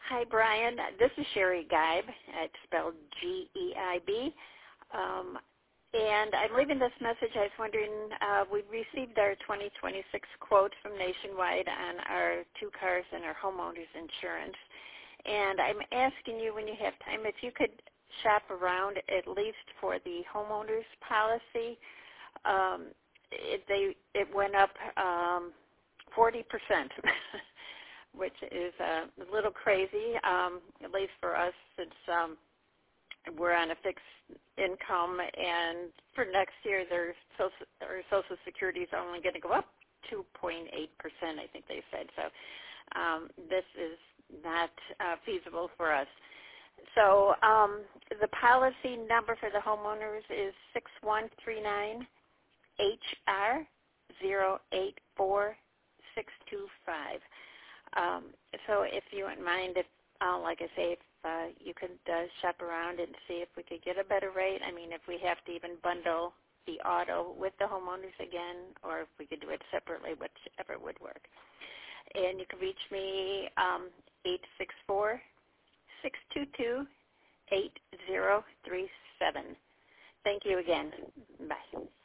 Hi, Brian. This is Sherry Geib. It's spelled G-E-I-B. And I'm leaving this message. I was wondering, we received our 2026 quote from Nationwide on our 2 cars and our homeowners insurance. And I'm asking you, when you have time, if you could shop around at least for the homeowners policy. It went up 40%, which is a little crazy, at least for us, since we're on a fixed income, and for next year, our Social Security is only going to go up 2.8%, I think they said. So this is not feasible for us. So the policy number for the homeowners is 6139 HR 084625. So if you wouldn't mind, if like I say, if you could shop around and see if we could get a better rate. I mean, if we have to even bundle the auto with the homeowners again, or if we could do it separately, whichever would work. And you can reach me 864-622-8037. Thank you again. Bye.